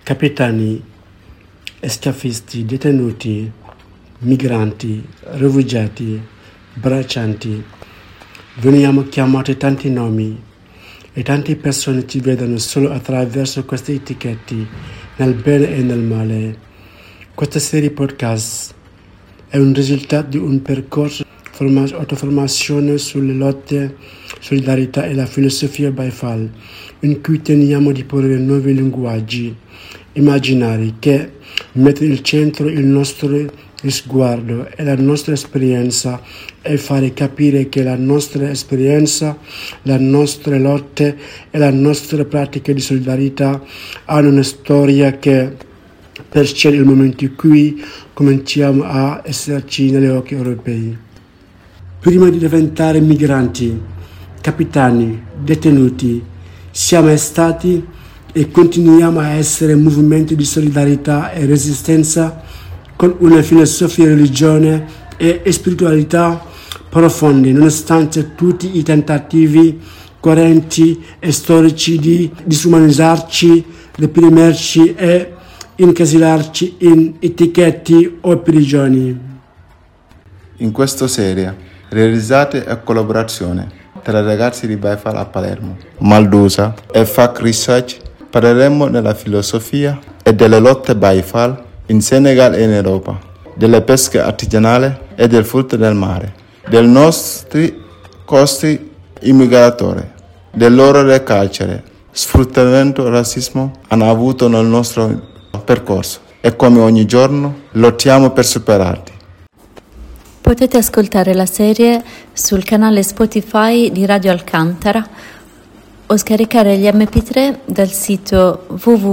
capitani, scafisti, detenuti, migranti, rifugiati, braccianti. Veniamo chiamati tanti nomi e tante persone ci vedono solo attraverso queste etichette, nel bene e nel male. Questa serie podcast è un risultato di un percorso di autoformazione sulle lotte, solidarietà e la filosofia Baifal, in cui teniamo di porre nuovi linguaggi immaginari che mettono al centro il nostro sguardo e la nostra esperienza e fare capire che la nostra esperienza, le nostre lotte e le nostre pratiche di solidarietà hanno una storia che precede il momento in cui cominciamo a esserci negli occhi europei. Prima di diventare migranti, capitani, detenuti, siamo stati e continuiamo a essere movimenti di solidarietà e resistenza con una filosofia, religione e spiritualità profonde, nonostante tutti i tentativi coerenti e storici di disumanizzarci, reprimerci e incasillarci in etichette o prigioni. In questa serie, realizzate a collaborazione tra ragazzi di Baifal a Palermo, Maldusa e FAC Research, parleremo della filosofia e delle lotte Baifal in Senegal e in Europa, delle pesche artigianali e del frutto del mare, dei nostri costi immigratori, del loro carcere, sfruttamento e razzismo hanno avuto nel nostro percorso e come ogni giorno lottiamo per superarli. Potete ascoltare la serie sul canale Spotify di Radio Alcantara o scaricare gli MP3 dal sito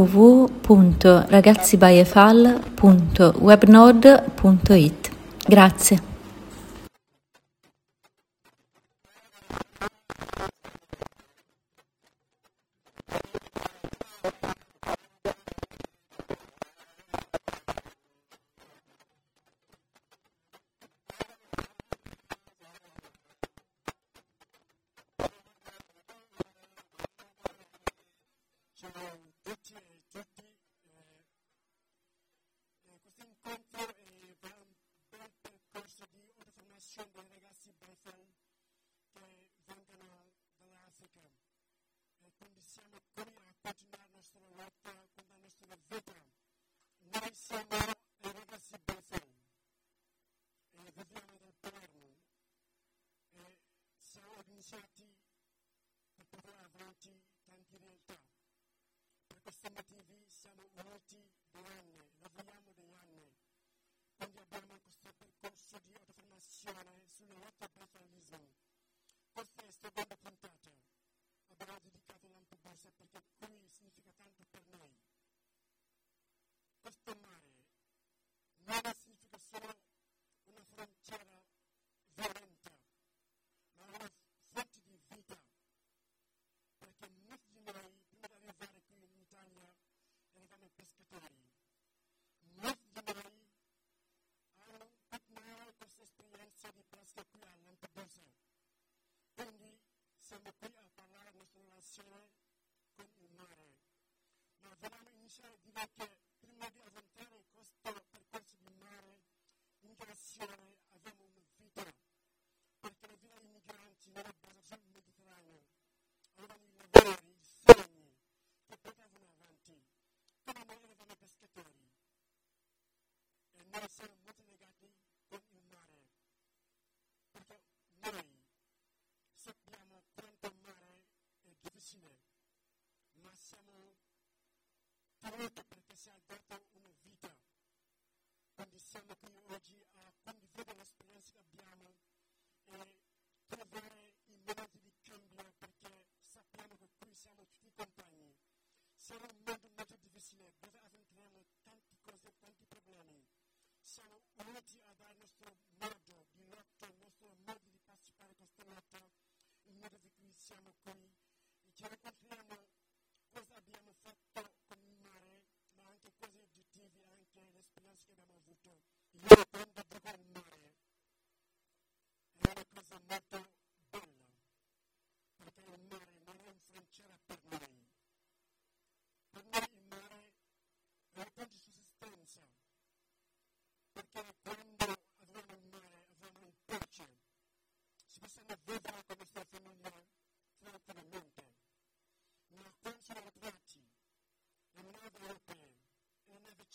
www.ragazzibaefal.webnode.it. Grazie. Questo incontro è un bel percorso di autoformazione dei ragazzi Baifal che vengono dall'Africa e quindi siamo qui a continuare la nostra lotta con la nostra vita. Noi siamo i ragazzi Baifal e viviamo nel Palermo e siamo organizzati per portare avanti tante realtà. Per questi motivi siamo uniti da anni, lavoriamo da anni, quindi abbiamo questo percorso di autoformazione sulla lotta al baifalismo. Questa è la seconda puntata. Abbiamo dedicato a Lampedusa perché qui significa tanto per noi. Questo mare non significa solo una frontiera violenta, ma una fonte di vita. Perché molti di noi, prima di arrivare qui in Italia, eravamo pescatori. Molti di noi hanno continuato questa esperienza di pesca qui a Lampedusa. Quindi siamo qui a parlare della nostra relazione con il mare. Ma vogliamo iniziare a dire che prima di affrontare questo percorso di mare, migrazione, abbiamo una vita. Perché la vita dei migranti non è basata sul Mediterraneo. Avevano i lavori, i sogni che portavano avanti, come noi eravamo pescatori. E noi siamo molto legati con il mare, perché noi sappiamo quanto il mare è difficile, ma siamo tenuti perché sia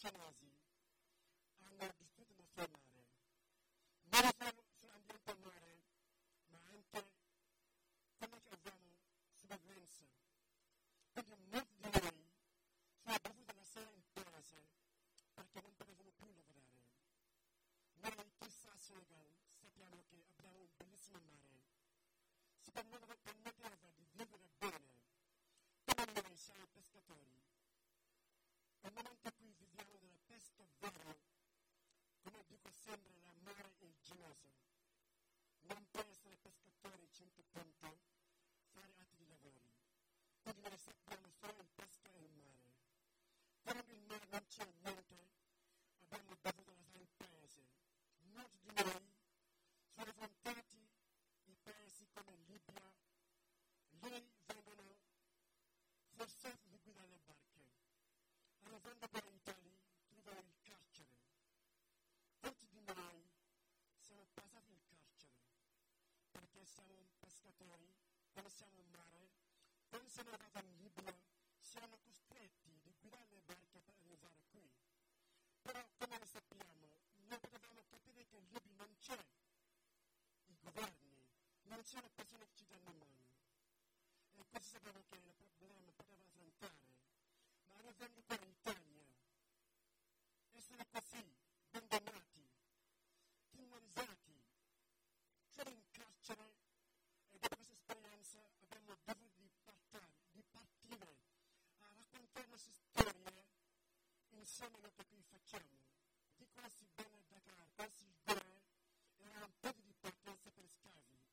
cinesi hanno distrutto il nostro mare, non solo sull'ambiente mare, ma anche quello che abbiamo sopravvivenza. Quindi molti di noi sono dovuti lasciare il paese perché non potevano più lavorare. Noi chissà a Senegal sappiamo che abbiamo un bellissimo mare, si permetteva di vivere bene, come noi siamo pescatori. Nel momento in cui viviamo della pesca vera, come dico sempre, la mare è gelosa. Non può essere pescatore 100 punti, fare altri lavori. Quindi noi sappiamo solo il pesca e il mare. Quando il mare non c'è niente, abbiamo dovuto lasciare il paese. Molti di noi sono affrontati i paesi come Libia, lì vengono forzati di guidare le barche. Arrivando per l'Italia, trovano il carcere. Tutti di noi siamo passati il carcere, perché siamo pescatori, quando siamo in mare, quando siamo arrivati in Libia, siamo costretti di guidare le barche per arrivare qui. Però, come lo sappiamo, non potevamo capire che in Libia non c'è i governi, non c'è una persona che ci dà una mano. E questo sappiamo che il problema poteva affrontare. Ma arrivando qua in Italia, essere così, abbandonati, criminalizzati, chiusi in carcere, e dopo questa esperienza abbiamo dovuto di partire a raccontare le nostre storie insieme a quello che qui facciamo. Di questi bene Dakar, questi guerre, era un punto di partenza per schiavi.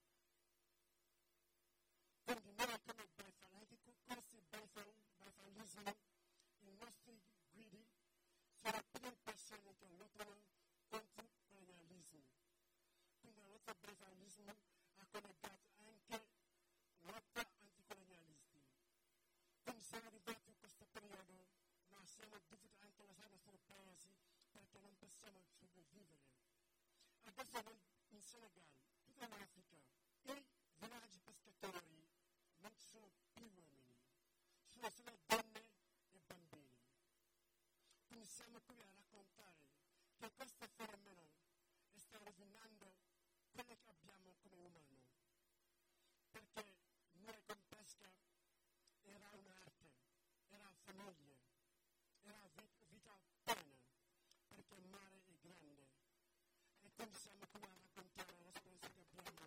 Quindi noi come Baifaliti, questi Baifalismo, i nostri guidi sono prime persone che lottano contro il colonialismo. Quindi il nostro Baifalismo ha collegato anche lotta anticolonialisti. Quindi siamo arrivati in questo periodo, ma siamo dovuti anche lasciare i nostri paesi perché non possiamo sopravvivere. Adesso in Senegal, tutta l'Africa, i villaggi pescatori non ci sono più uomini, ci sono solo donne e bambini. Quindi siamo qui a raccontare che questo fenomeno sta rovinando quello che abbiamo come umano. Perché noi con pesca era un'arte, era famiglia, era vita piena, perché il mare è grande. E quindi siamo qui a raccontare l'esperienza che abbiamo.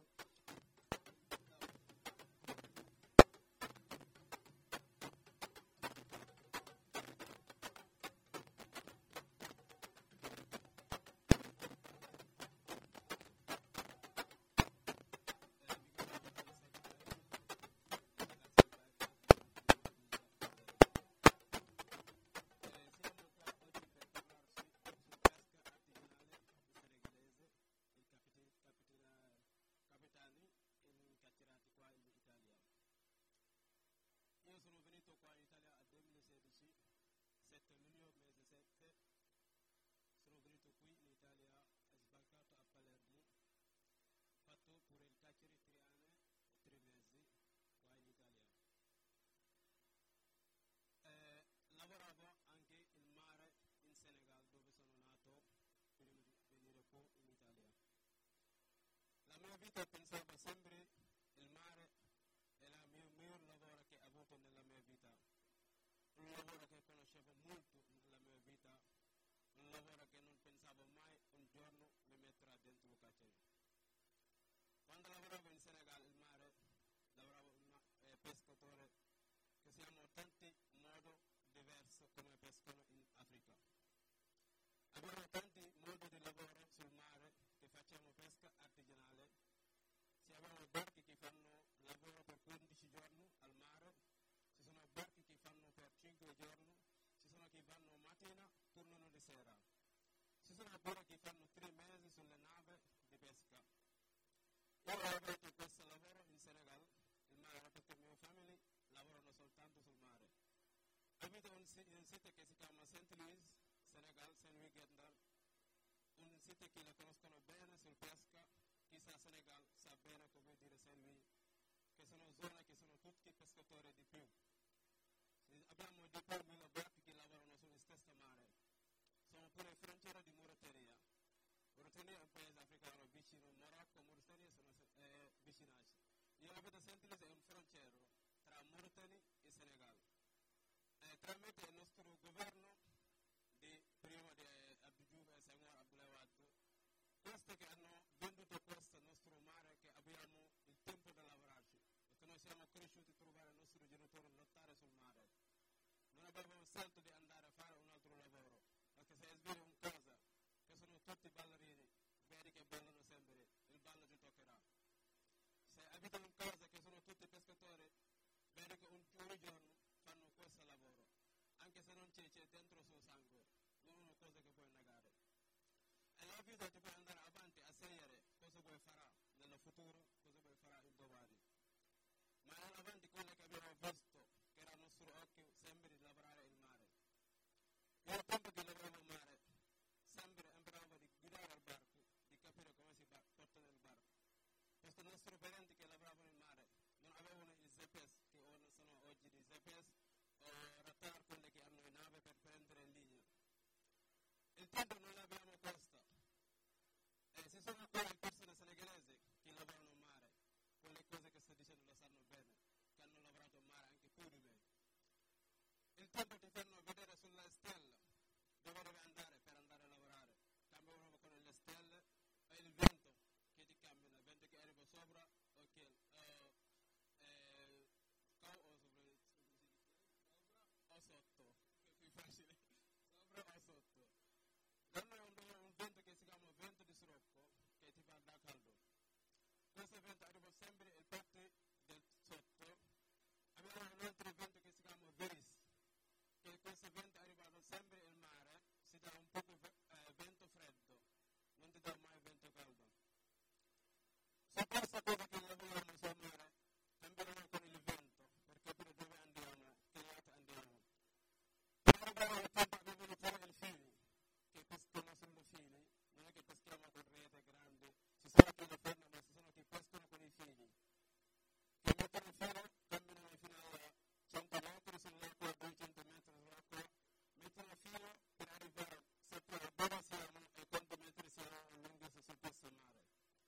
Io sono venuto qua in Italia nel 2016, 7 luglio, mese 7. Sono venuto qui in Italia, sbarcato a Palermo, fatto pure il carcere 3 anni, 3 mesi qua in Italia. Lavoravo anche in mare in Senegal, dove sono nato, prima di venire qua in Italia. La mia vita pensavo sempre il mare è il mio miglior lavoro che ho avuto nella mia vita, un lavoro che conoscevo molto nella mia vita, un lavoro che non pensavo mai un giorno mi metterà dentro il carcere. Quando lavoravo in Senegal, il mare, lavoravo come pescatore, che siamo tanti modi diversi come pescano in Africa. Abbiamo tanti modi di lavoro sul mare, che facciamo pesca artigianale. Se abbiamo barche che fanno lavoro per 15 giorni al mare, ci sono barche che fanno per 5 giorni, ci sono che fanno mattina, tornano di sera. Ci sono pure che fanno 3 mesi sulle navi di pesca. Io ho avuto questo lavoro in Senegal, il mare, perché le mie famiglie lavorano soltanto sul mare. Abito in un sito che si chiama Saint Louis, Senegal, Saint-Louis Gendar, un sito che la conoscono bene sul pesca. Chi sa Senegal sa bene come dire Saint-Louis, che sono zone che sono tutti pescatori di più. Abbiamo di più 1000 barche che lavorano sullo stesso mare. io avete sentito, è un frontiero tra Mauritania e Senegal. Tramite il nostro governo di prima di Abdou Diouf e Senghor Abdoulaye Wade, questi che hanno venduto questo nostro mare, che abbiamo il tempo di lavorarci, perché noi siamo cresciuti a trovare i nostri genitori lottare sul mare. Non abbiamo scelto di andare a fare un altro lavoro, perché se svegli in casa, che sono tutti ballerini, vedi che ballano sempre, il ballo ti toccherà. Se abitano in casa che sono tutti pescatori, vedi che un giorno fanno questo lavoro, anche se non c'è dentro il suo sangue, non è una cosa che puoi negare. E la vita ti puoi andare avanti a scegliere cosa vuoi fare nel futuro, cosa vuoi fare in domani. Ma è avanti quello che abbiamo visto, che era il nostro occhio, sempre di lavorare il mare. E al tempo che lavoravo il mare, sempre imparavo di guidare il barco, di capire come si porta nel barco. Questi nostri parenti che lavoravano in mare non avevano il GPS, che sono oggi di GPS, o radar, quelli che hanno in nave per prendere in linea. Il tempo non abbiamo questo. E se sono qua in persone senegalesi che lavorano in mare, quelle cose che sto dicendo lo sanno bene, che hanno lavorato in mare anche più di me. Il tempo ti fanno vedere sulla stella dove devi andare per andare a lavorare. Cambiano con le stelle e il vento che ti cambia, il vento che arriva sopra o che o sotto, che è più facile, sopra o sotto. Danno un vento che si chiama vento di sirocco, che ti fa da caldo. Questo vento arriva sempre in parte del sotto. Abbiamo un altro vento che si chiama veris, che questo vento arriva sempre in mare, si dà un po' vento freddo, non ti dà mai vento caldo. Su questa cosa che lavoriamo sul mare, cambieremo con il vento, per capire dove andiamo, che lato andiamo. Per arrivare al tempo abbiamo iniziato il fili, che pescano sulle fili, non è che peschiamo con rete grandi, ci sono chi le fanno, ma ci sono chi pescano con i fili. Che mettono il filo, camminano fino a 100 metri sull'acqua, 200 metri sull'acqua, mettono il filo per arrivare, sapere dove siamo e quanti metri siamo lunghezza su questo mare.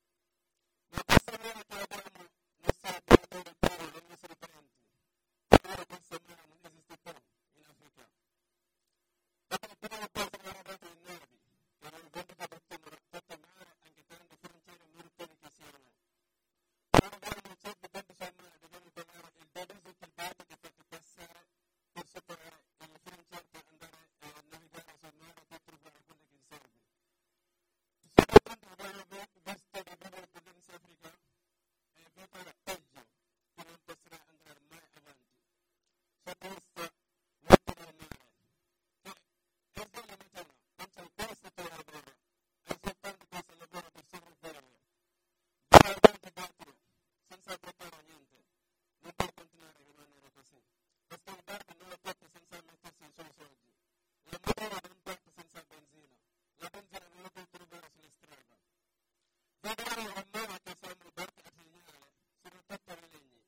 Ma questo mare che abbiamo non si è dato da terra dei nostri parenti. Ora questo mare non esiste più in Africa. Dopo il primo paese che era dato in navi, che avevano venduto tutto il mare, anche tante frontiere mauritane che siano. Per arrivare a un certo punto sul mare dobbiamo pagare il 12 km che fate passare per superare le frontiere per andare a navigare sul mare per trovare quello che serve. Soprattutto abbiamo visto di vivere dell'Est Africa e vedere peggio che non potrà andare mai avanti. Su questo lotta del mare, che è sbaglio metterla, non c'è questo per lavoro, è soltanto questo lavoro per sopravvivere. Vai avanti dentro, senza preparare niente, non puoi continuare a rimanere così. Questo barco non lo porta senza mettersi i suoi soldi. La motora non porta senza benzina. La benzina non la puoi trovare sulla strada. Vedere un mare che siamo i barchi artigianali, sono tutti i legni.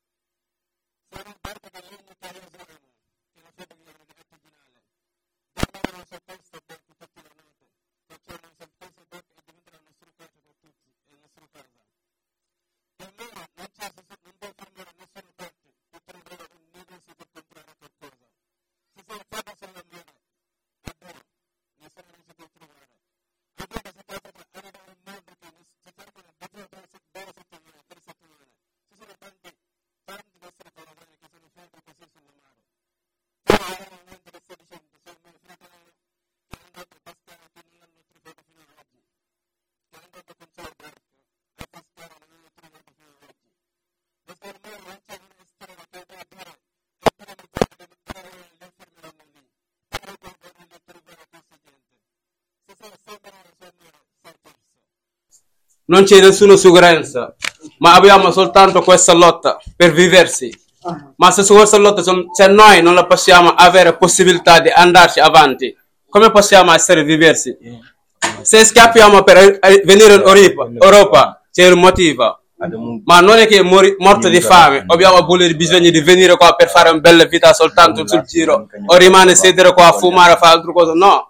Sono i barchi di legno che usiamo, che la fabbrica di artigianale. Dormiamo su questo barco tutte le notti, facciamo su questo barco e diventerà il nostro casa per tutti, è la nostra casa. Per loro non può fermare nessuna parte per trovare un negozio per comprare qualcosa. Se sei fermo sulla mare, addio, nessuno non si può trovare. Addio si passa per arrivare a un mondo che si fermano da 2 settimane, 3 settimane. Ci sono tanti nostri paragoni che sono fermi così sulla mare. Però io non ti sto dicendo, sono il mio fratello che è andato a pescare che non l'hanno trovato fino ad oggi. Che è andato con il suo barco a pescare e non l'hanno trovato fino ad oggi. Questo ormai non c'è una storia che deve dire e prima li fermeranno lì. Però poi vogliono trovare questa gente. Se sei sempre sul mare, sei perso. Non c'è nessuna sicurezza, ma abbiamo soltanto questa lotta per viversi. Ma se su questa lotta, se noi non la possiamo avere possibilità di andarci avanti, come possiamo essere viversi? Se scappiamo per venire in Europa, c'è un motivo. Ma non è che è morto di fame, abbiamo bisogno di venire qua per fare una bella vita soltanto sul giro, o rimane sedere qua a fumare, a fare altre cose, no.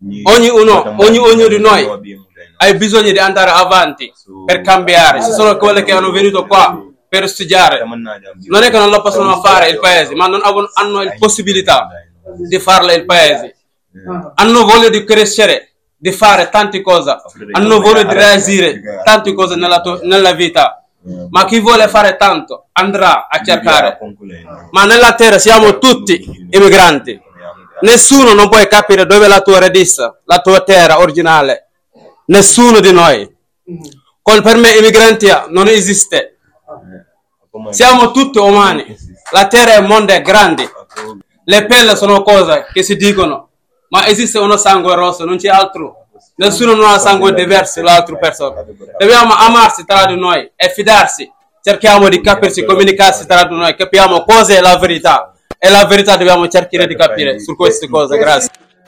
Ognuno di noi ha bisogno di andare avanti per cambiare. Ci sono quelli che hanno venuto qua per studiare. Non è che non lo possono fare il paese, ma non hanno la possibilità di farlo il paese. Hanno voglia di crescere, di fare tante cose, hanno voglia di realizzare tante cose nella vita. Ma chi vuole fare tanto andrà a cercare. Ma nella terra siamo tutti immigranti. Nessuno non può capire dove è la tua radice, la tua terra originale. Nessuno di noi. Per me immigrantia non esiste. Siamo tutti umani. La terra e il mondo è grande. Le pelle sono cose che si dicono, ma esiste uno sangue rosso, non c'è altro. Nessuno non ha sangue diverso dall'altra persona. Dobbiamo amarsi tra di noi e fidarsi. Cerchiamo di capirsi, comunicarsi tra di noi, capiamo cosa è la verità. E la verità dobbiamo cercare di capire su queste cose. Grazie.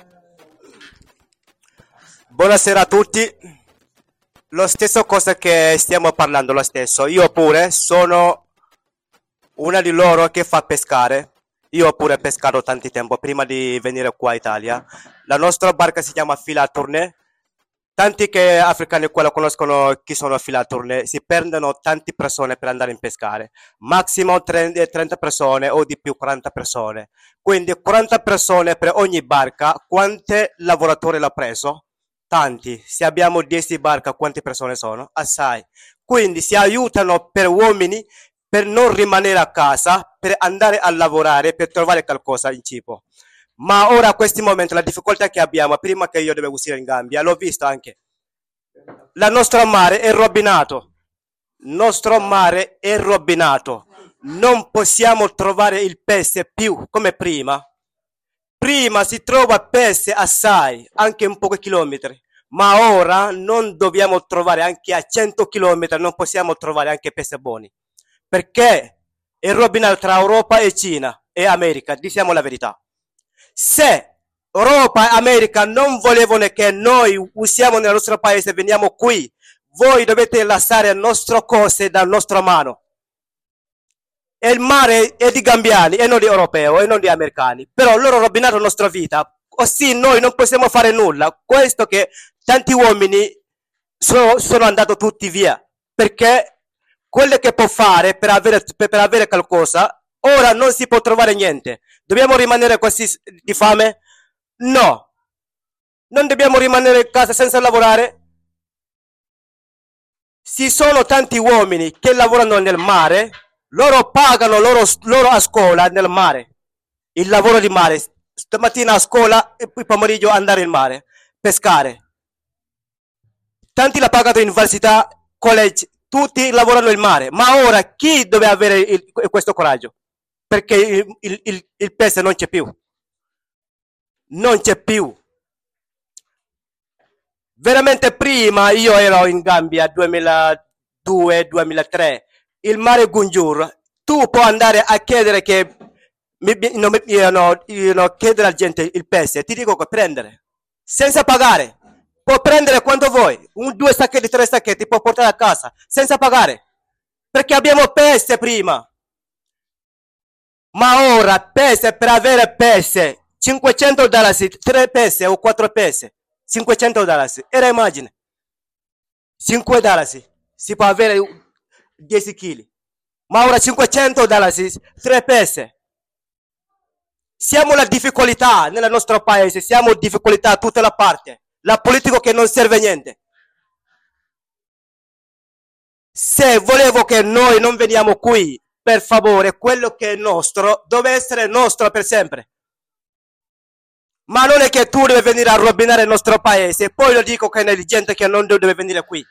Buonasera a tutti. Lo stesso cosa che stiamo parlando, lo stesso. Io pure sono una di loro che fa pescare. Io pure pescato tanto tempo prima di venire qua in Italia. La nostra barca si chiama Fila Tournée. Tanti che africani qua lo conoscono chi sono Fila Tournée. Si perdono tante persone per andare in pescare. Massimo 30 persone o di più 40 persone. Quindi 40 persone per ogni barca. Quanti lavoratori l'ha preso? Tanti. Se abbiamo 10 barche, quante persone sono? Assai. Quindi si aiutano per uomini per non rimanere a casa, per andare a lavorare, per trovare qualcosa in cibo. Ma ora, a questi momenti, la difficoltà che abbiamo, prima che io devo uscire in Gambia, l'ho visto anche. La nostra mare è rovinato. Il nostro mare è rovinato. Non possiamo trovare il pesce più come prima. Prima si trova pesce assai, anche un pochi chilometri. Ma ora non dobbiamo trovare anche a 100 chilometri, non possiamo trovare anche pesce buoni. Perché è rovinato tra Europa e Cina e America, diciamo la verità. Se Europa e America non volevano che noi usiamo nel nostro paese, veniamo qui, voi dovete lasciare le nostre cose dalla nostra mano. E il mare è di gambiani e non di europei e non di americani, però loro hanno rovinato la nostra vita, così noi non possiamo fare nulla. Questo che tanti uomini sono andati tutti via, perché quello che può fare per avere qualcosa, ora non si può trovare niente. Dobbiamo rimanere così di fame? No. Non dobbiamo rimanere in casa senza lavorare? Ci sono tanti uomini che lavorano nel mare, loro pagano loro a scuola nel mare. Il lavoro di mare, stamattina a scuola e poi pomeriggio andare in mare, pescare. Tanti la pagano in università, college, tutti lavorano in mare, ma ora chi deve avere questo coraggio? Perché il pesce non c'è più. Non c'è più. Veramente prima io ero in Gambia 2002-2003, il mare Gunjur, tu puoi andare a chiedere che chiedere alla gente il pesce, ti dico che prendere, senza pagare. Può prendere quanto vuoi, 2 sacchetti, 3 sacchetti, può portare a casa, senza pagare. Perché abbiamo pesce prima. Ma ora pesce, per avere pesce, $500, 3 pesce o 4 pesce, $500. Era immagine. $5 si può avere 10 kg. Ma ora $500, 3 pesce. Siamo la difficoltà nel nostro paese, siamo difficoltà a tutta la parte. La politica che non serve a niente. Se volevo che noi non veniamo qui, per favore, quello che è nostro deve essere nostro per sempre. Ma non è che tu devi venire a rovinare il nostro paese, poi lo dico che c'è gente che non deve venire qui.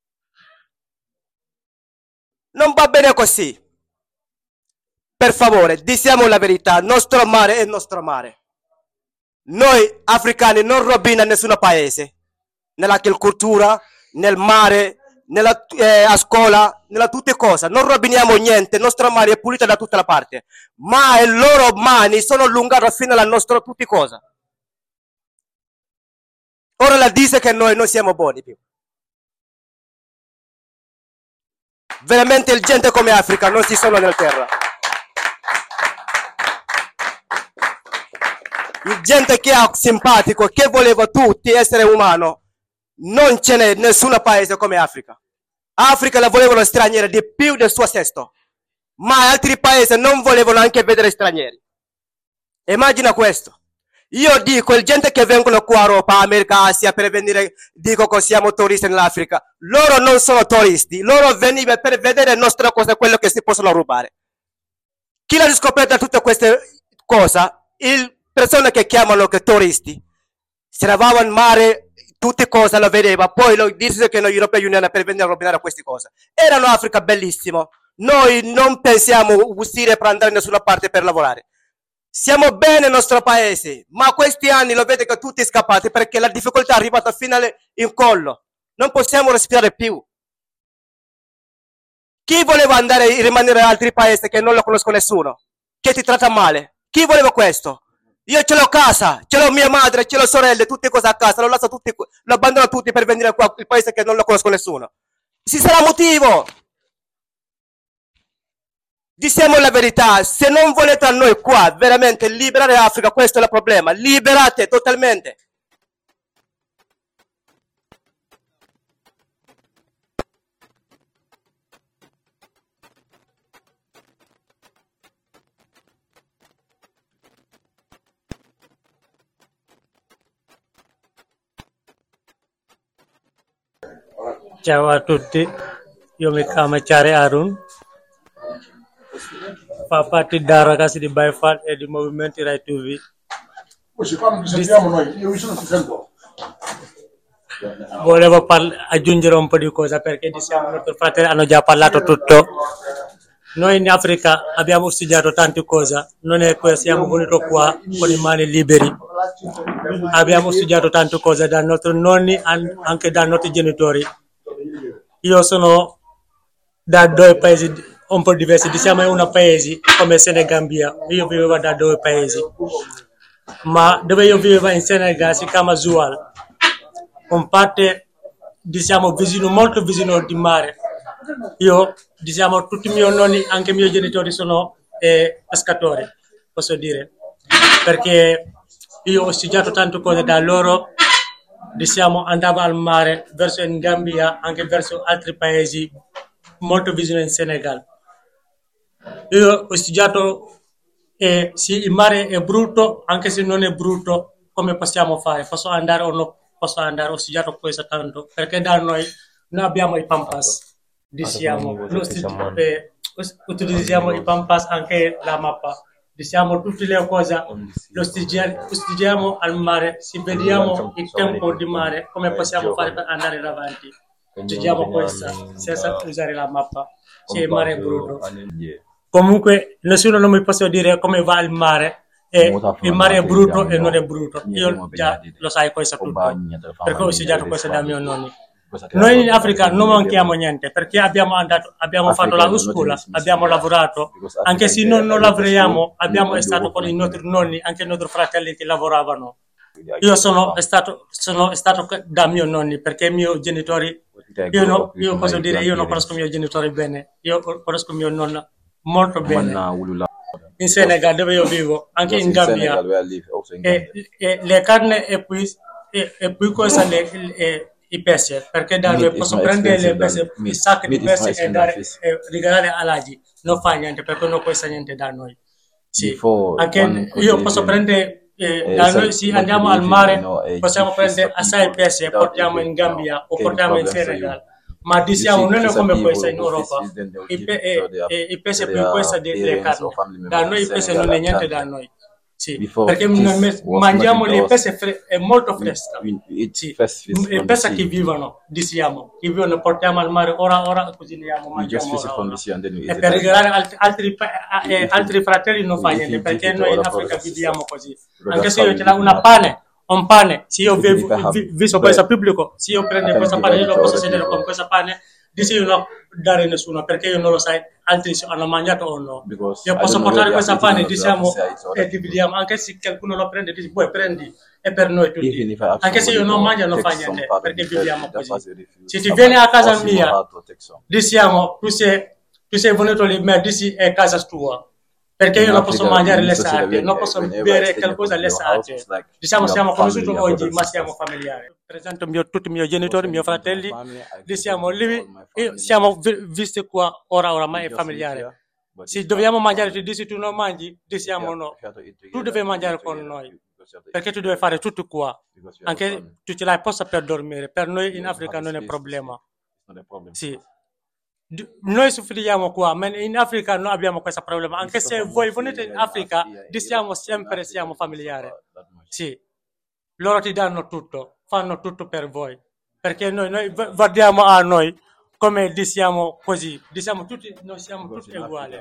Non va bene così. Per favore, diciamo la verità, il nostro mare è il nostro mare. Noi africani non roviniamo nessun paese, nell'agricoltura, nel mare, a scuola, nella tutte cose. Non roviniamo niente, il nostro mare è pulito da tutta la parte, ma le loro mani sono allungate fino alla nostra tutte cose. Ora la dice che noi non siamo buoni più. Veramente il gente come Africa non ci sono nella terra. Il gente che è simpatico, che voleva tutti essere umano, non ce n'è nessun paese come Africa. Africa la volevano straniera di più del suo sesto. ma altri paesi non volevano anche vedere stranieri. Immagina questo. Io dico, il gente che vengono qua a Europa, America, Asia per venire, dico che siamo turisti nell'Africa, loro non sono turisti, loro venivano per vedere le nostre cose, quello che si possono rubare. Chi l'ha riscoperto tutte queste cose? Le persone che chiamano che turisti, si trovavano in mare, tutte cose lo vedeva, poi lo disse che noi European Union per venire a rovinare queste cose. Era un'Africa bellissimo, noi non pensiamo uscire per andare da nessuna parte per lavorare. Siamo bene nel nostro paese, ma questi anni lo vedete che tutti scappati perché la difficoltà è arrivata fino in collo. Non possiamo respirare più. Chi voleva andare e rimanere in altri paesi che non lo conosco nessuno, che ti tratta male? Chi voleva questo? Io ce l'ho a casa, ce l'ho mia madre, ce l'ho sorelle, tutte cose a casa, lo abbandono tutti per venire qua, il paese che non lo conosco nessuno. Ci sarà motivo. Diciamo la verità, se non volete a noi qua veramente liberare l'Africa, questo è il problema, liberate totalmente. Ciao a tutti, io mi chiamo Chare Arun, fa parte da ragazzi di Baifal e di Movimento Rai TV. Volevo aggiungere un po' di cose perché diciamo i nostri fratelli hanno già parlato tutto. Noi in Africa abbiamo studiato tante cose, non è che siamo venuti qua con le mani liberi. Abbiamo studiato tante cose dai nostri nonni, anche dai nostri genitori. Io sono da due paesi un po' diversi, diciamo un paese come Senegambia, io vivevo da due paesi, ma dove io vivevo in Senegal si chiama Zoual, un parte diciamo vicino, molto vicino di mare. Io diciamo tutti i miei nonni, anche i miei genitori sono pescatori, posso dire, perché io ho studiato tante cose da loro. Diciamo andavo al mare verso in Gambia, anche verso altri paesi molto vicino in Senegal. Io ho studiato sì, il mare è brutto, anche se non è brutto, come possiamo fare? Posso andare o non posso andare? Ho studiato questo tanto, perché da noi abbiamo i pampas, diciamo, utilizziamo i pampas, anche la mappa. Diciamo tutte le cose, lo studiamo al mare, si vediamo il tempo di mare, come possiamo fare per andare avanti. Studiamo questa senza usare la mappa, se il mare è brutto. Comunque nessuno non mi può dire come va il mare, il mare è brutto e non è brutto. Io già lo sai questo tutto, perché ho studiato questo da miei nonni. Noi in Africa non manchiamo niente perché abbiamo fatto la scuola, abbiamo lavorato, anche se non lavoriamo, abbiamo stato con i nostri nonni, anche i nostri fratelli che lavoravano. Io sono stato da miei nonni perché i miei genitori, io posso dire, io non conosco i miei genitori bene, io conosco mio nonno molto bene. In Senegal dove io vivo, anche in Gambia, e le carne e poi cosa i pesce, perché da noi posso prendere le pesce, i sacchi di pesce e regalare all'Agi, non fa niente perché non costa niente da noi. Sì. Anche io posso prendere da noi, se andiamo al mare possiamo prendere assai pesce e portiamo in Gambia o portiamo in Senegal, ma diciamo non è come questa in Europa, i pesce più questa delle carne, da noi il pesce non è niente da noi. Sì, perché mangiamo le pesce è molto fresca. Sì, le pesce che vivono, diciamo, che vivono, portiamo al mare, ora cuciniamo, mangiamo ora. E per regalare altri fratelli non fa niente, perché noi in Africa viviamo così. Anche se io ce l'ho un pane, se io visto questo pubblico, se io prendo questo pane, io non posso sedere con questo pane, dice io non dare nessuno, perché io non lo sai, altri hanno mangiato o no. Io posso portare questa pane, diciamo, e dividiamo, anche se qualcuno lo prende, dice, poi prendi, è per noi tutti. Anche se io non mangio, non fa niente, perché viviamo così. Se ti vieni a casa mia, diciamo, tu sei venuto lì, ma dici è casa tua. Perché io non posso mangiare le sacche, non posso bere qualcosa alle sacche. Diciamo, siamo conosciuti oggi, ma siamo familiari. Presento tutti i miei genitori, i miei fratelli, diciamo, siamo visti qua ora, ma è familiare. Se dobbiamo mangiare, tu dici tu non mangi, diciamo no. Tu devi mangiare con noi, perché tu devi fare tutto qua. Anche tu ce l'hai posta per dormire. Per noi in Africa non è un problema. Sì. Noi soffriamo qua, ma in Africa non abbiamo questo problema. Anche se voi venite in Africa, diciamo sempre siamo familiari. Sì. Loro ti danno tutto, fanno tutto per voi. Perché noi guardiamo a noi come diciamo così. Diciamo tutti, noi siamo tutti uguali.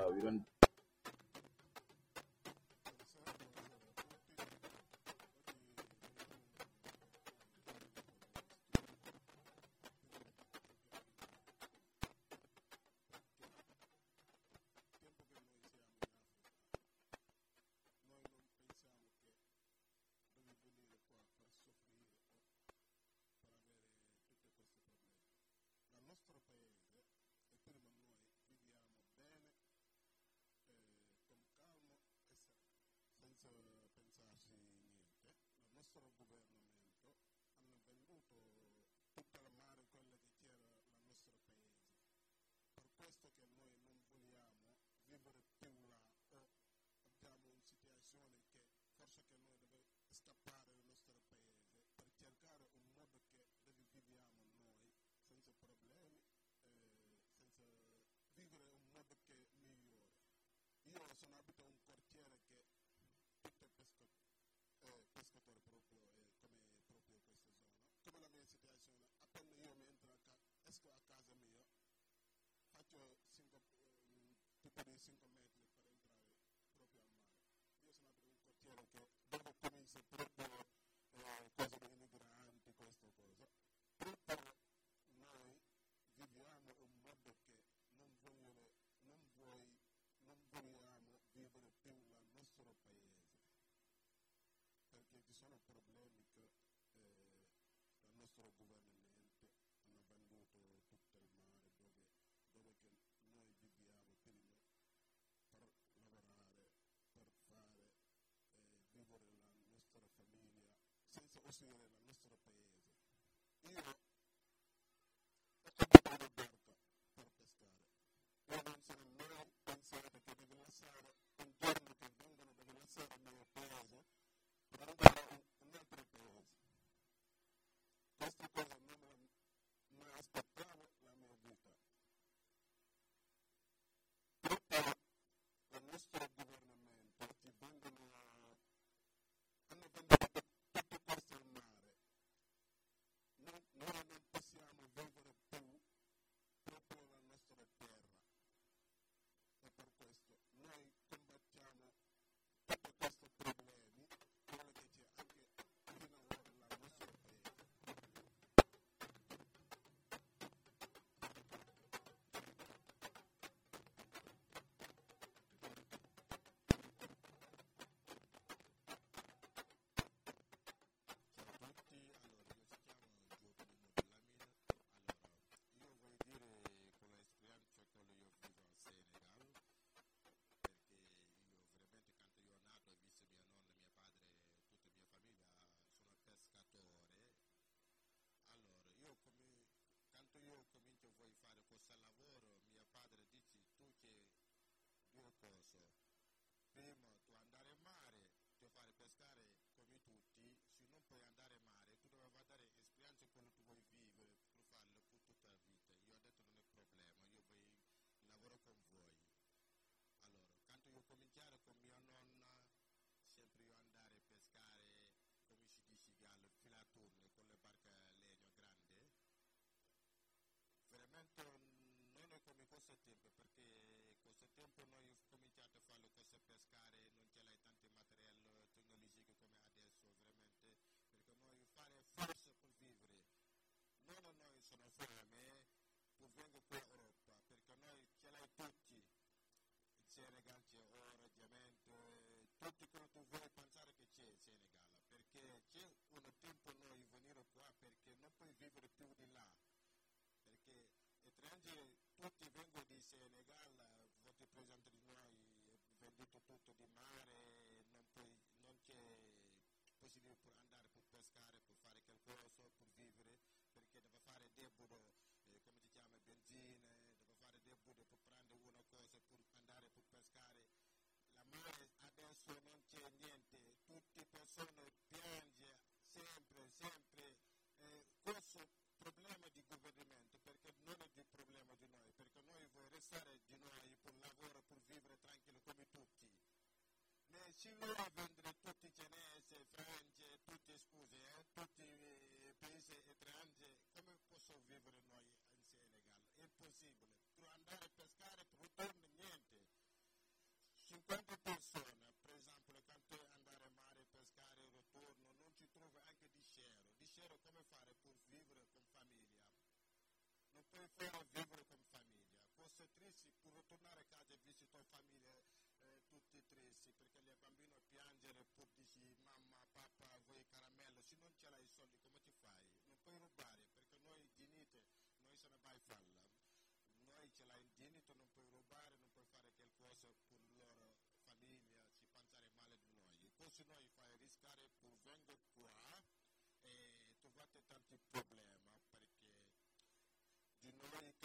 tutti vengono di Senegal, vostri presenti di continuo a vendere tutti cinesi, Francia, tutti scusi, tutti i paesi estranei, come posso vivere noi in Senegal? È impossibile. Tu andare a pescare, ritorni niente. 50 persone, per esempio, quando andare a mare, pescare, ritorno, non ci trovi anche di scero. Di scero come fare per vivere con famiglia? Non puoi fare vivere con famiglia. Cose tristi, per ritornare a casa e visitare famiglia, tutti tristi, perché le bambine piangere, pur dici mamma, papà, vuoi caramello, se non ce l'hai i soldi come ti fai? Non puoi rubare, perché noi dinite, noi se ne vai falla. Noi ce l'hai in dinito, non puoi rubare, non puoi fare qualcosa per loro famiglia, si pensare male di noi. Così noi fai rischiare per venire qua e trovate tanti problemi, perché di noi,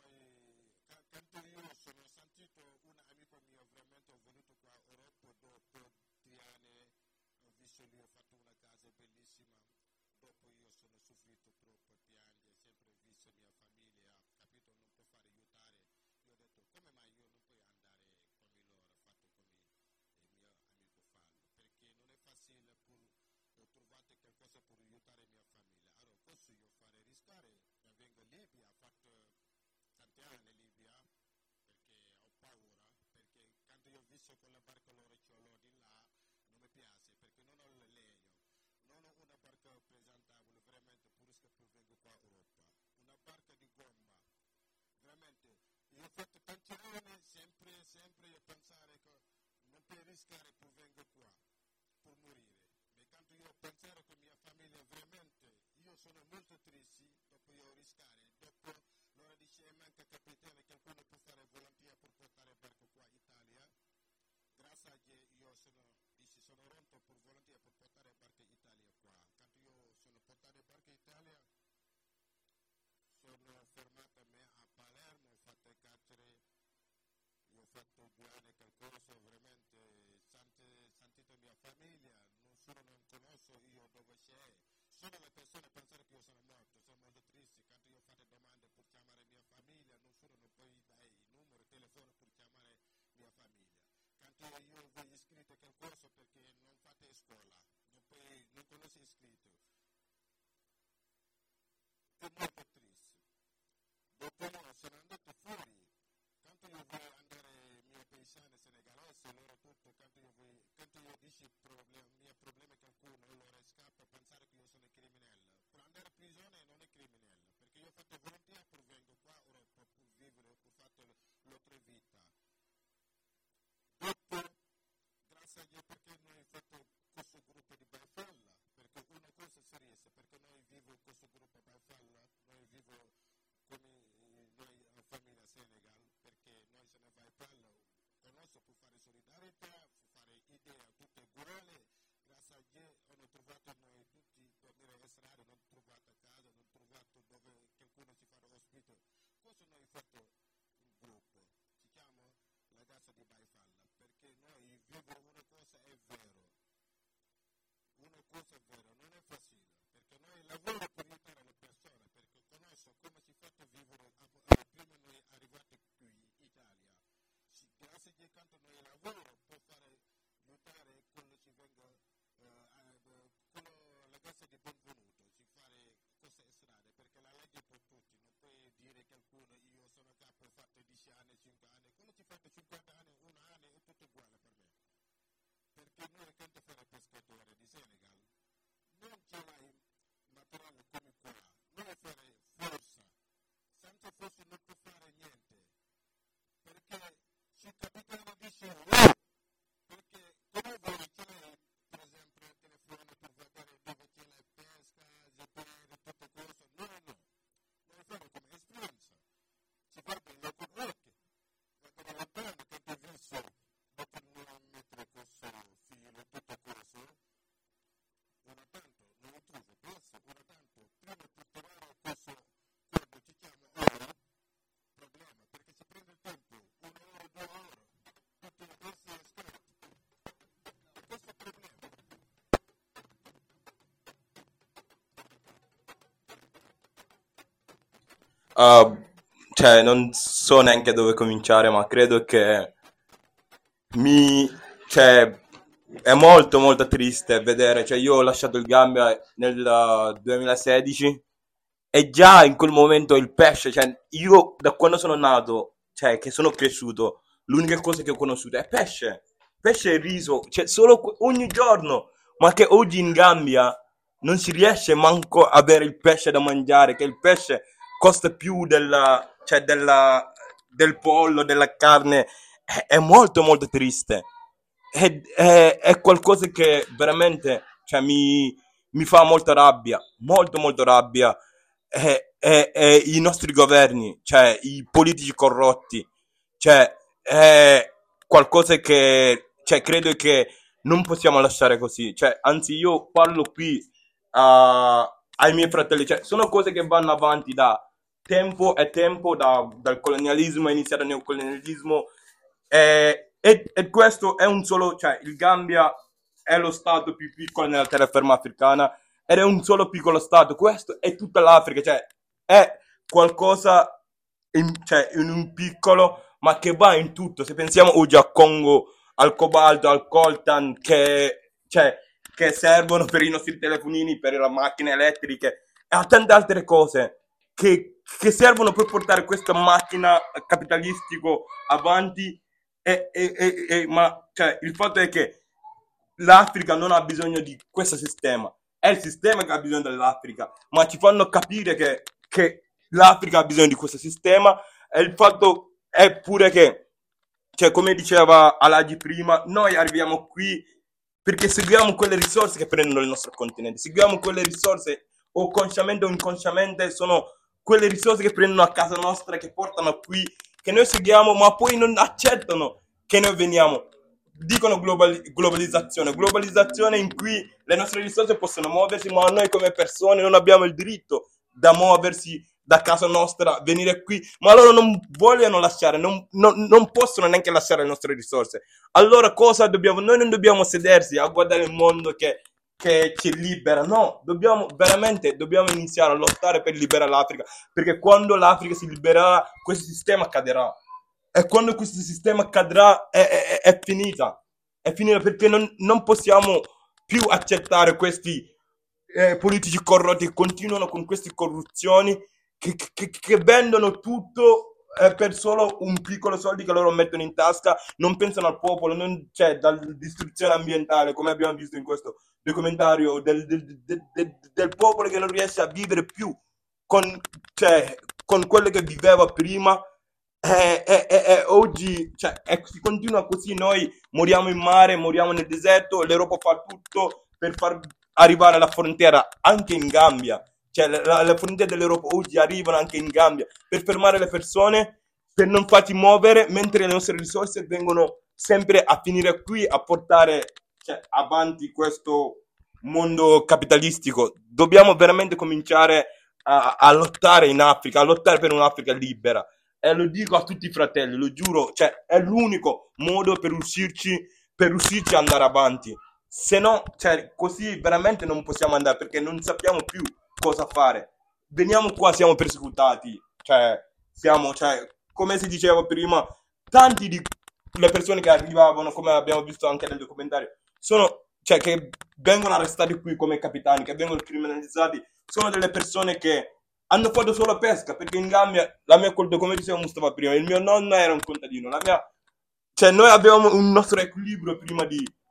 quando io sono sentito un amico mio, veramente ho venuto qua a Europa dopo 3 anni, ho visto lui, ho fatto una casa bellissima, dopo io sono soffrito troppo, piange, sempre ho visto mia famiglia, capito, non può fare aiutare, io ho detto come mai io non puoi andare come loro, fatto come il mio amico farlo, perché non è facile per trovare qualcosa per aiutare mia famiglia, allora posso io fare rischiare, vengo in Libia, ho fatto tanti anni in Libia, perché ho paura, perché quando io ho visto con la barca loro di là, non mi piace, perché non ho il legno, non ho una barca presentabile, veramente purisca per vengo qua a Europa, una barca di gomma, veramente, io ho fatto tanti anni, sempre io pensare che non puoi rischiare per vengo qua, per morire, ma quando io pensare con mia famiglia, veramente, io sono molto triste, dopo io rischiare, dopo loro dice manca capitale, qualcuno può fare volontieri per portare barco qua in Italia, grazie a Dio io sono rotto per volontieri per portare barco in Italia qua, quando io sono portato barco in Italia, sono fermato a me a Palermo, ho fatto il carcere, io ho fatto 2 anni qualcosa, veramente sentito mia famiglia, nessuno non conosco io dove c'è, solo le persone pensano che io sono morto, sono molto triste, quando io faccio domande per chiamare mia famiglia, nessuno non può dare il numero, il telefono per chiamare mia famiglia. Quando io vi iscritto qualcosa perché non fate scuola, non conosco iscritto. È molto triste. Dopo io sono andato fuori, quando io voglio andare mio paesano senegalese, loro tutto, quando io dici mio problema qualcuno, loro scappa a pensare che io sono criminale. Per andare a prigione non è criminale, perché io ho fatto volontieri per vengo qua a Europa, per vivere, per fare l'altra vita. Dopo, grazie a Dio perché noi abbiamo fatto questo gruppo di Baifalla, perché una cosa seria, perché noi viviamo in questo gruppo Baifalla, noi viviamo come noi a famiglia Senegal, perché noi se ne Baifalla conosco per fare solidarietà, per fare idee tutte uguali, grazie a Dio hanno trovato noi tutti dormire a strada, non trovato a casa, non trovato dove qualcuno ci farà ospite. Cosa noi abbiamo fatto un gruppo, si chiama la casa di Baifalla, perché noi viviamo una cosa è vero, non è facile, perché noi lavoriamo per aiutare le persone, perché conosco come si fa a vivere prima noi arrivati qui in Italia. Grazie a Dio quando noi lavoriamo può fare aiutare quello ci venga la casa di benvenuto, si fare cose strane, perché la legge è per tutti, non puoi dire qualcuno io sono capo, ho fatto 10 anni, 5 anni, quello ci fatto 50 anni, 1 anno è tutto uguale per me. Perché noi quando fare pescatore di Senegal non ce l'hai materiale come qua, noi fare forza, senza forza non può fare niente, perché se il capitano dice no, perché come vuoi ce l'hai per esempio il telefono per vedere dove c'è la pesca, GPS, tutte cose, no, noi fare come esperienza, si guarda il con occhio, guarda lontano che ti ho visto, dopo non mettere questo filo, tutte cose, una tanto non lo trovo presso, una tanto prima per trovare questo quando ci chiama ora, problema, perché si prende il tempo, 1 ora, 2 ore, tutte le cose è scritto. Questo è il problema. Cioè, non so neanche dove cominciare, ma credo che cioè, È molto molto triste vedere, cioè io ho lasciato il Gambia nel 2016 e già in quel momento il pesce, cioè io da quando sono nato, cioè che sono cresciuto, l'unica cosa che ho conosciuto è pesce, pesce e riso, cioè solo ogni giorno, ma che oggi in Gambia non si riesce manco a avere il pesce da mangiare, che il pesce costa più del pollo, della carne, è molto molto triste. È qualcosa che veramente, cioè, mi fa molta rabbia, molto molto rabbia. È i nostri governi, cioè i politici corrotti, cioè è qualcosa che, cioè, credo che non possiamo lasciare così. Cioè, anzi, io parlo qui ai miei fratelli, cioè, sono cose che vanno avanti da tempo e tempo, dal colonialismo, è iniziato il neocolonialismo, e questo è un solo, cioè, il Gambia è lo stato più piccolo nella terraferma africana ed è un solo piccolo stato. Questo è tutta l'Africa, cioè, è qualcosa in un piccolo, ma che va in tutto. Se pensiamo oggi al Congo, al cobalto, al coltan, che servono per i nostri telefonini, per le macchine elettriche e a tante altre cose che servono per portare questa macchina capitalistico avanti, ma cioè, il fatto è che l'Africa non ha bisogno di questo sistema, è il sistema che ha bisogno dell'Africa, ma ci fanno capire che l'Africa ha bisogno di questo sistema, e il fatto è pure che, cioè, come diceva Alagi prima, noi arriviamo qui perché seguiamo quelle risorse che prendono il nostro continente, seguiamo quelle risorse, o consciamente o inconsciamente, sono quelle risorse che prendono a casa nostra, che portano qui, che noi seguiamo, ma poi non accettano che noi veniamo. Dicono globalizzazione in cui le nostre risorse possono muoversi, ma noi come persone non abbiamo il diritto da muoversi da casa nostra, venire qui, ma loro non vogliono lasciare, non possono neanche lasciare le nostre risorse. Allora cosa dobbiamo? Noi non dobbiamo sedersi a guardare il mondo che ci libera, no, dobbiamo iniziare a lottare per liberare l'Africa, perché quando l'Africa si libererà, questo sistema cadrà. E quando questo sistema cadrà è finita, perché non possiamo più accettare questi politici corrotti che continuano con queste corruzioni, che vendono tutto per solo un piccolo soldi che loro mettono in tasca, non pensano al popolo, cioè dalla distruzione ambientale, come abbiamo visto in questo documentario, del popolo che non riesce a vivere più con quello che viveva prima. Oggi, cioè, si continua così, noi moriamo in mare, moriamo nel deserto, l'Europa fa tutto per far arrivare alla frontiera anche in Gambia, cioè le frontiere dell'Europa oggi arrivano anche in Gambia per fermare le persone, per non farti muovere, mentre le nostre risorse vengono sempre a finire qui, a portare, cioè, avanti questo mondo capitalistico. Dobbiamo veramente cominciare a lottare in Africa, a lottare per un'Africa libera. E lo dico a tutti i fratelli, lo giuro, cioè è l'unico modo per riuscirci a andare avanti. Se no, cioè, così veramente non possiamo andare, perché non sappiamo più cosa fare. Veniamo qua, siamo persecutati, cioè, come si diceva prima, tanti di le persone che arrivavano, come abbiamo visto anche nel documentario, cioè, che vengono arrestati qui come capitani, che vengono criminalizzati, sono delle persone che hanno fatto solo pesca, perché in Gambia, come diceva Mustafa prima, il mio nonno era un contadino, cioè noi avevamo un nostro equilibrio prima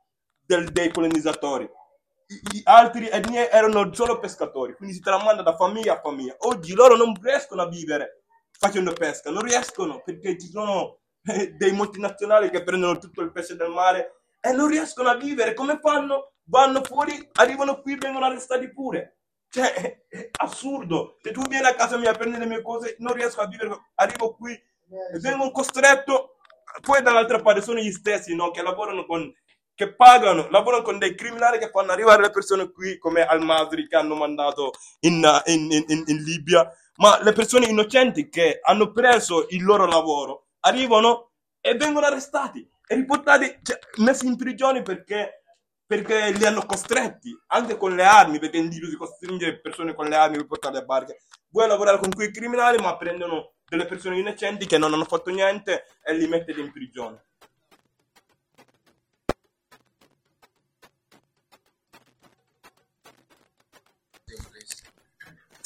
dei colonizzatori. Gli altri etnie erano solo pescatori, quindi si tramanda da famiglia a famiglia. Oggi loro non riescono a vivere facendo pesca, non riescono, perché ci sono dei multinazionali che prendono tutto il pesce del mare e non riescono a vivere. Come fanno? Vanno fuori, arrivano qui, vengono arrestati pure. Cioè, è assurdo. Se tu vieni a casa mia a prendere le mie cose, non riesco a vivere, arrivo qui e vengo costretto. Poi dall'altra parte sono gli stessi, no, che lavorano lavorano con dei criminali che fanno arrivare le persone qui, come Al-Masri che hanno mandato in Libia, ma le persone innocenti che hanno preso il loro lavoro arrivano e vengono arrestati e riportati, cioè, messi in prigione perché li hanno costretti, anche con le armi, perché in Libia si costringe persone con le armi per portare le barche. Vuoi lavorare con quei criminali, ma prendono delle persone innocenti che non hanno fatto niente e li mettono in prigione.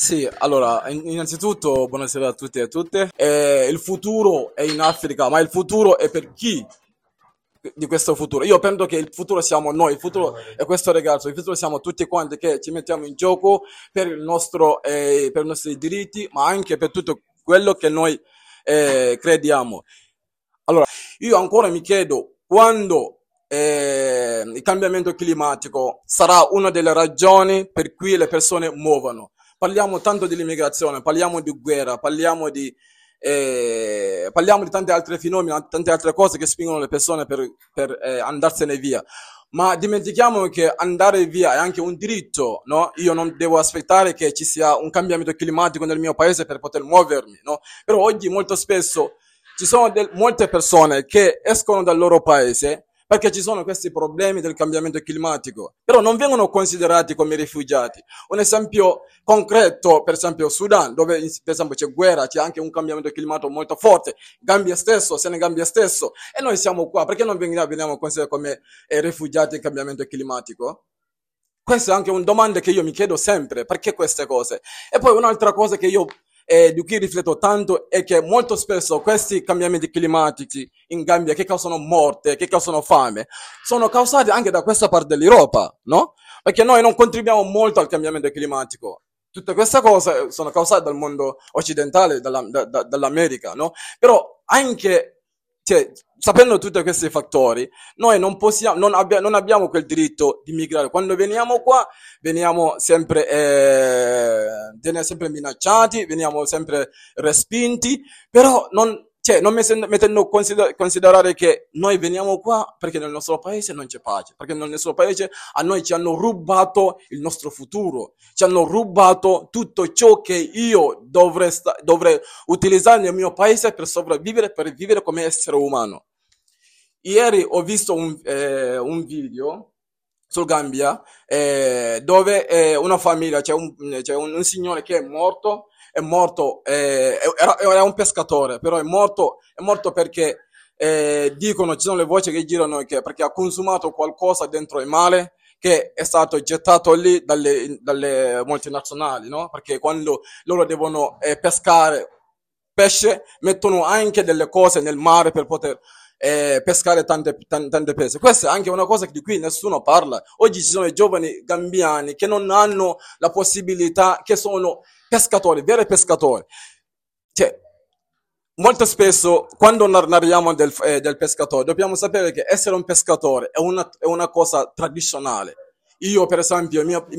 Sì, allora, innanzitutto buonasera a tutti e a tutte. Il futuro è in Africa, ma il futuro è per chi di questo futuro? Io penso che il futuro siamo noi, il futuro è questo ragazzo, il futuro siamo tutti quanti che ci mettiamo in gioco per per i nostri diritti, ma anche per tutto quello che noi crediamo. Allora, io ancora mi chiedo quando il cambiamento climatico sarà una delle ragioni per cui le persone muovono. Parliamo tanto dell'immigrazione, parliamo di guerra, parliamo di tanti altri fenomeni, tante altre cose che spingono le persone per andarsene via. Ma dimentichiamo che andare via è anche un diritto, no? Io non devo aspettare che ci sia un cambiamento climatico nel mio paese per poter muovermi, no? Però oggi molto spesso ci sono molte persone che escono dal loro paese perché ci sono questi problemi del cambiamento climatico, però non vengono considerati come rifugiati. Un esempio concreto, per esempio Sudan, dove per esempio c'è guerra, c'è anche un cambiamento climatico molto forte, Gambia stesso, Senegambia stesso, e noi siamo qua, perché non veniamo considerati come rifugiati del cambiamento climatico? Questa è anche una domanda che io mi chiedo sempre, perché queste cose? E poi un'altra cosa che io di cui rifletto tanto è che molto spesso questi cambiamenti climatici in Gambia che causano morte, che causano fame, sono causati anche da questa parte dell'Europa, no? Perché noi non contribuiamo molto al cambiamento climatico. Tutte queste cose sono causate dal mondo occidentale, dall'America, no? Però anche, cioè, sapendo tutti questi fattori, noi non possiamo, non abbiamo quel diritto di migrare. Quando veniamo qua, veniamo sempre minacciati, veniamo sempre respinti, però non mettendo considerare che noi veniamo qua perché nel nostro paese non c'è pace, perché nel nostro paese a noi ci hanno rubato il nostro futuro, ci hanno rubato tutto ciò che io dovrei utilizzare nel mio paese per sopravvivere, per vivere come essere umano. Ieri ho visto un video sul Gambia dove una famiglia, c'è un signore che è morto, era un pescatore, però è morto perché dicono, ci sono le voci che girano perché ha consumato qualcosa dentro il mare che è stato gettato lì dalle multinazionali, no? Perché quando loro devono pescare pesce, mettono anche delle cose nel mare per poter pescare tante pesce. Questa è anche una cosa di cui nessuno parla. Oggi ci sono i giovani gambiani che non hanno la possibilità, che sono pescatori, veri pescatori. Cioè, molto spesso quando narriamo del pescatore dobbiamo sapere che essere un pescatore è una cosa tradizionale. Io per esempio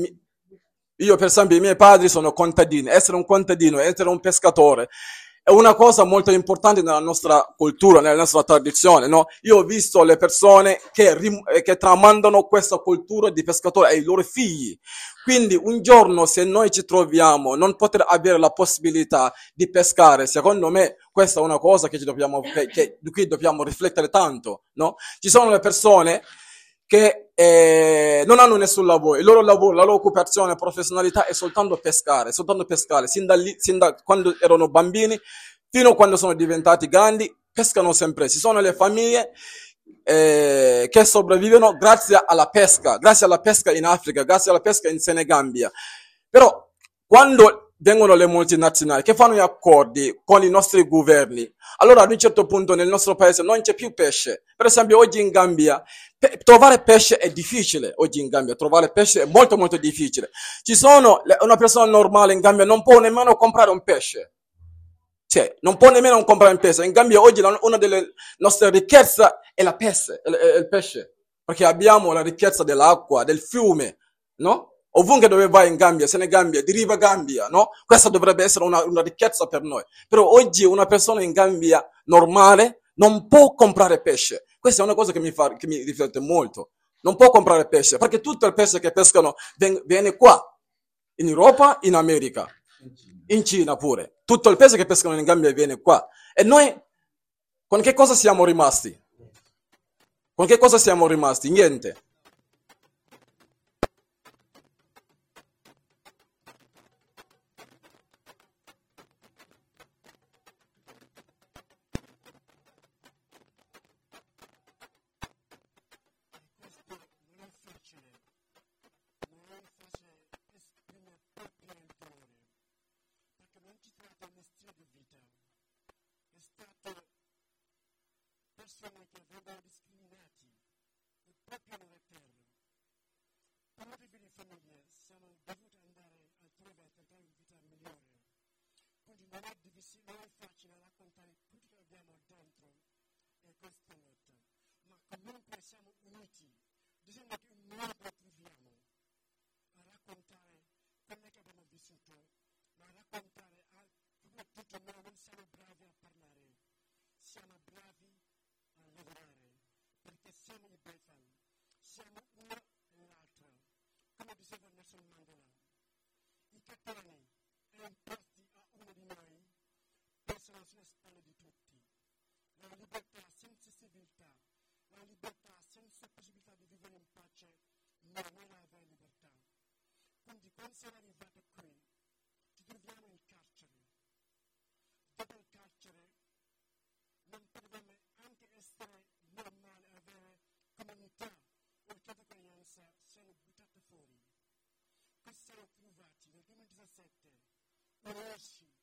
i miei padri sono contadini. Essere un contadino, essere un pescatore è una cosa molto importante nella nostra cultura, nella nostra tradizione, no? Io ho visto le persone che tramandano questa cultura di pescatore ai loro figli. Quindi un giorno, se noi ci troviamo non poter avere la possibilità di pescare, secondo me questa è una cosa di cui dobbiamo riflettere tanto, no? Ci sono le persone che non hanno nessun lavoro, il loro lavoro, la loro occupazione, professionalità è soltanto pescare, sin da quando erano bambini fino a quando sono diventati grandi, pescano sempre. Ci sono le famiglie che sopravvivono grazie alla pesca in Africa, grazie alla pesca in Senegambia. Però quando vengono le multinazionali che fanno gli accordi con i nostri governi, allora ad un certo punto nel nostro paese non c'è più pesce. Per esempio oggi in Gambia trovare pesce è difficile, trovare pesce è molto molto difficile. Una persona normale in Gambia non può nemmeno comprare un pesce. Cioè, non può nemmeno comprare un pesce. In Gambia oggi una delle nostre ricchezze è il pesce, perché abbiamo la ricchezza dell'acqua, del fiume, no? Ovunque dove vai in Gambia, Senegambia, di riva Gambia, no? Questa dovrebbe essere una ricchezza per noi. Però oggi una persona in Gambia normale non può comprare pesce. Questa è una cosa che mi riflette molto. Non può comprare pesce, perché tutto il pesce che pescano viene qua, in Europa, in America, in Cina pure. Tutto il pesce che pescano in Gambia viene qua. E noi con che cosa siamo rimasti? Con che cosa siamo rimasti? Niente. donne che vengono discriminate proprio nelle terre. Per motivi di famiglia siamo dovuti andare altrove per tentare una vita migliore. Quindi non è facile raccontare tutto che abbiamo dentro questa lotta, ma comunque siamo uniti. Bisogna che noi proviamo a raccontare quello che abbiamo vissuto, ma a raccontare soprattutto noi non siamo bravi a parlare, siamo bravi a lavorare, perché siamo i Befal, siamo una e l'altra. Come diceva Nelson Mandela, i cateni imposti a uno di noi pesano sulle spalle di tutti. La libertà senza civiltà, la libertà senza possibilità di vivere in pace non è la vera libertà. Quindi quando siamo arrivati qui, ci troviamo in carcere. Dopo il carcere non potevamo anche essere normali, avere comunità o cittadinanza, siamo buttati fuori. Questi siamo trovati nel 2017 unirsi